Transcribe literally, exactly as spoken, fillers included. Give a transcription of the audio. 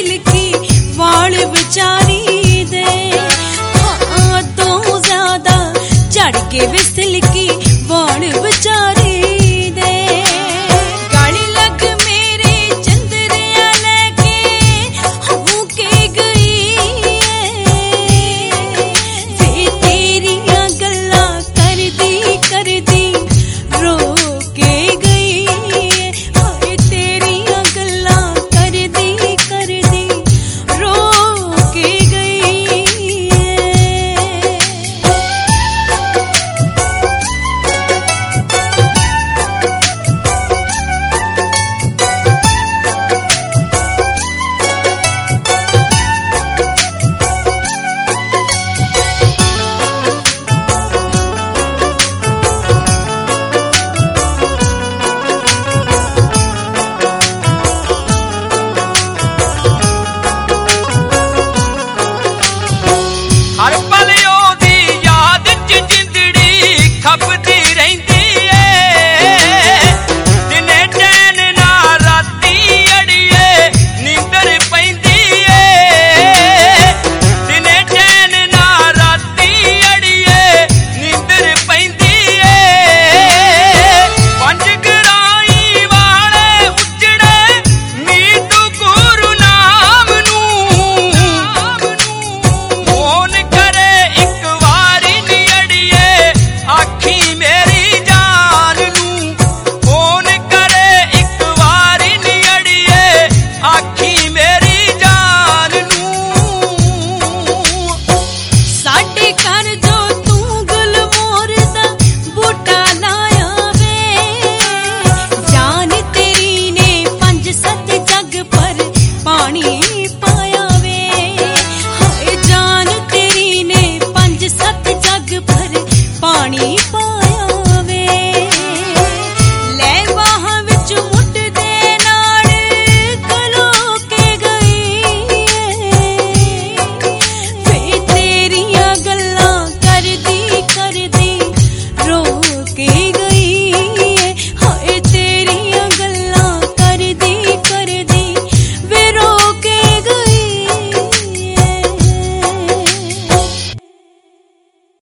Silkie वाल बेचारी दे, हाँ तो ज्यादा चढ़ के वे सिल्की वाल बेचारी दे। गाली लग मेरे चंद्रिया लेके हो के गई वे तेरिया गल्ला कर दी कर दी रो के गई, हाय तेरिया गल्ला कर दी कर दी रो के गई। हर पल ओदी याद च जिंदड़ी खपदी रहिंदी ए, दिने चैन ना राती अड़िए नींदर पैंदी ए, दिने चैन ना राती अड़िए नींदर पैंदी ए। पंज गराई वाले उजड़े मीतू गुरु नाम नू, फोन करे एक वारी नी अड़िए आखी मेरी जान नू, फोन करे एक वारी नी अड़िए आखी मेरी